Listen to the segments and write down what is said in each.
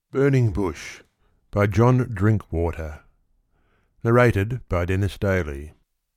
Burning Bush by John Drinkwater. Narrated by Dennis Daly.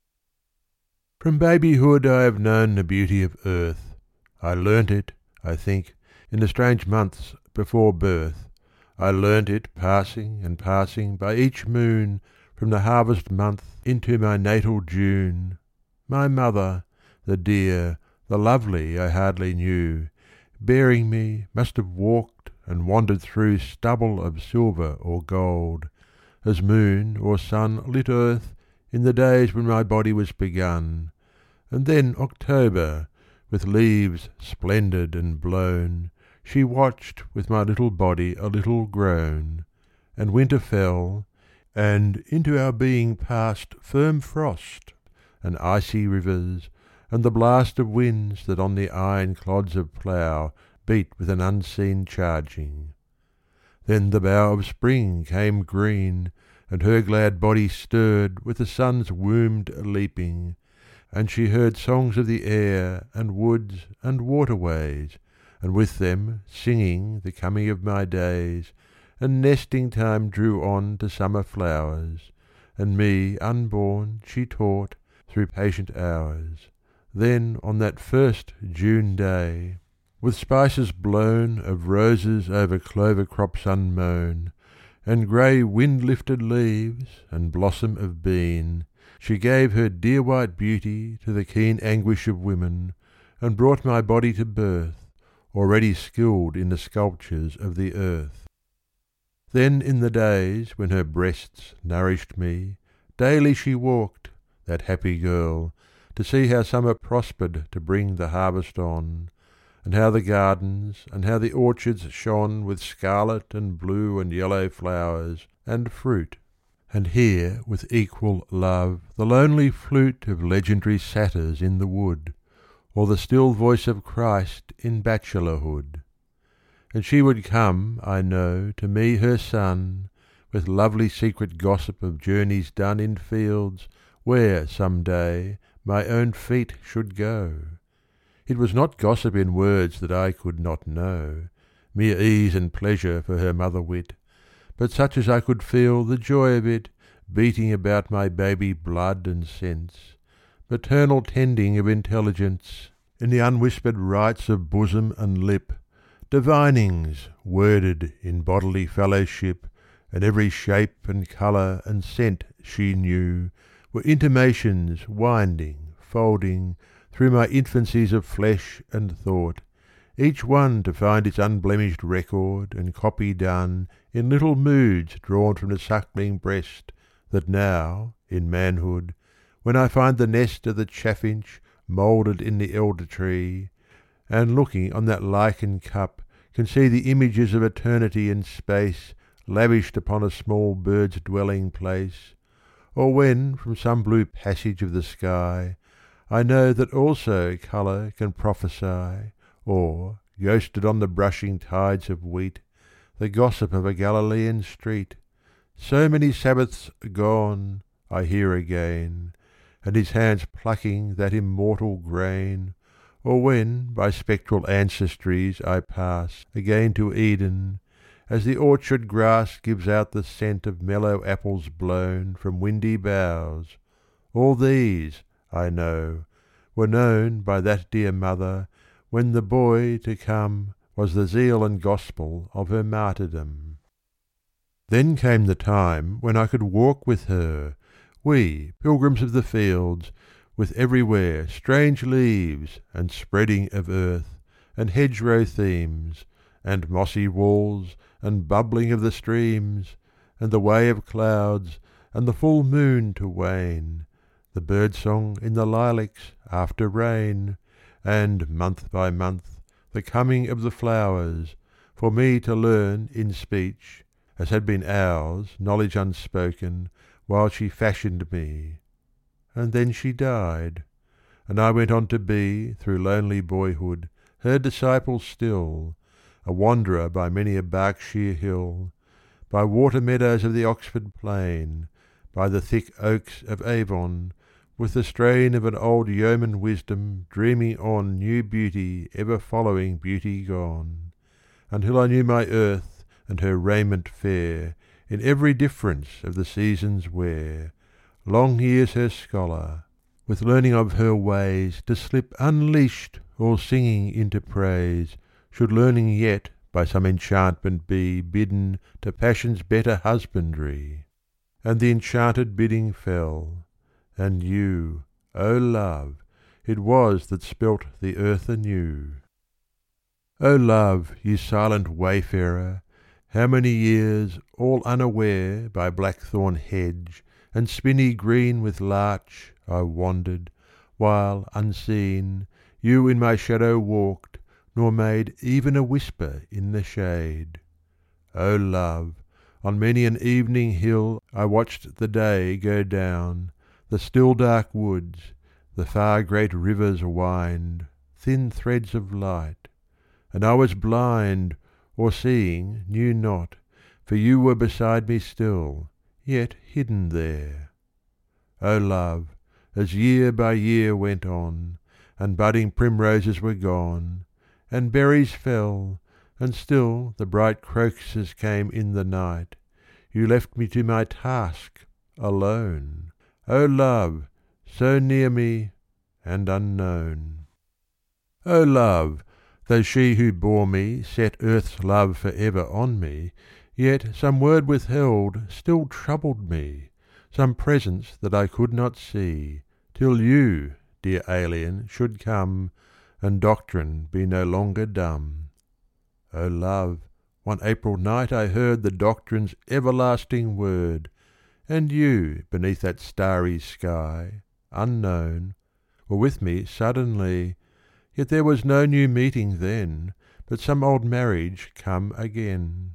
From babyhood I have known the beauty of earth. I learnt it, I think, in the strange months before birth. I learnt it passing and passing by each moon from the harvest month into my natal June. My mother, the dear, the lovely I hardly knew, bearing me must have walked and wandered through stubble of silver or gold, as moon or sun lit earth in the days when my body was begun, and then October, with leaves splendid and blown, she watched with my little body a little grown, and winter fell, and into our being passed firm frost, and icy rivers, and the blast of winds that on the iron clods of plough beat with an unseen charging. Then the bough of spring came green, and her glad body stirred with the sun's wombed leaping, and she heard songs of the air and woods and waterways, and with them singing the coming of my days, and nesting time drew on to summer flowers, and me unborn she taught through patient hours. Then on that first June day, with spices blown of roses over clover crops unmown, and grey wind-lifted leaves and blossom of bean, she gave her dear white beauty to the keen anguish of women, and brought my body to birth, already skilled in the sculptures of the earth. Then in the days when her breasts nourished me, daily she walked, that happy girl, to see how summer prospered to bring the harvest on, and how the gardens and how the orchards shone with scarlet and blue and yellow flowers and fruit, and hear with equal love the lonely flute of legendary satyrs in the wood, or the still voice of Christ in bachelorhood. And she would come, I know, to me her son, with lovely secret gossip of journeys done in fields where, some day, my own feet should go. It was not gossip in words that I could not know, mere ease and pleasure for her mother wit, but such as I could feel the joy of it beating about my baby blood and sense, maternal tending of intelligence in the unwhispered rites of bosom and lip, divinings worded in bodily fellowship, and every shape and colour and scent she knew were intimations winding, folding, through my infancies of flesh and thought, each one to find its unblemished record and copy done in little moods drawn from the suckling breast, that now, in manhood, when I find the nest of the chaffinch moulded in the elder tree, and looking on that lichen cup can see the images of eternity and space lavished upon a small bird's dwelling place, or when from some blue passage of the sky I know that also colour can prophesy, or, ghosted on the brushing tides of wheat, the gossip of a Galilean street, so many Sabbaths gone, I hear again, and his hands plucking that immortal grain, or when by spectral ancestries I pass again to Eden, as the orchard grass gives out the scent of mellow apples blown from windy boughs, all these, I know, were known by that dear mother when the boy to come was the zeal and gospel of her martyrdom. Then came the time when I could walk with her, we pilgrims of the fields, with everywhere strange leaves and spreading of earth, and hedgerow themes, and mossy walls, and bubbling of the streams, and the way of clouds, and the full moon to wane, the bird-song in the lilacs after rain, and month by month the coming of the flowers, for me to learn in speech, as had been ours knowledge unspoken, while she fashioned me. And then she died, and I went on to be, through lonely boyhood, her disciple still, a wanderer by many a Berkshire hill, by water meadows of the Oxford plain, by the thick oaks of Avon, with the strain of an old yeoman wisdom dreaming on new beauty ever following beauty gone, until I knew my earth and her raiment fair, in every difference of the season's wear, long years her scholar, with learning of her ways to slip unleashed all singing into praise, should learning yet by some enchantment be bidden to passion's better husbandry. And the enchanted bidding fell, and you, O love, it was that spelt the earth anew. O love, you silent wayfarer, how many years, all unaware, by blackthorn hedge and spinney green with larch, I wandered, while, unseen, you in my shadow walked, nor made even a whisper in the shade. O love, on many an evening hill I watched the day go down, the still dark woods, the far great rivers wind, thin threads of light, and I was blind, or seeing knew not, for you were beside me still, yet hidden there. O love, as year by year went on, and budding primroses were gone, and berries fell, and still the bright crocuses came in the night, you left me to my task alone, O love, so near me and unknown. O love, though she who bore me set earth's love for ever on me, yet some word withheld still troubled me, some presence that I could not see, till you, dear alien, should come, and doctrine be no longer dumb. O love, one April night I heard the doctrine's everlasting word, and you, beneath that starry sky, unknown, were with me suddenly, yet there was no new meeting then, but some old marriage come again.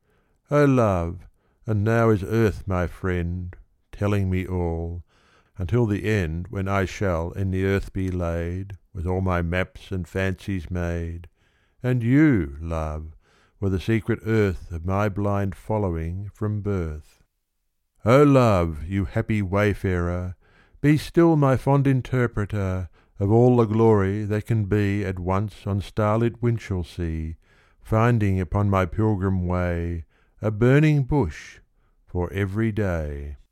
O love, and now is earth my friend, telling me all, until the end when I shall in the earth be laid, with all my maps and fancies made, and you, love, were the secret earth of my blind following from birth. O love, you happy wayfarer, be still my fond interpreter of all the glory that can be at once on starlit Winchelsea, finding upon my pilgrim way a burning bush for every day.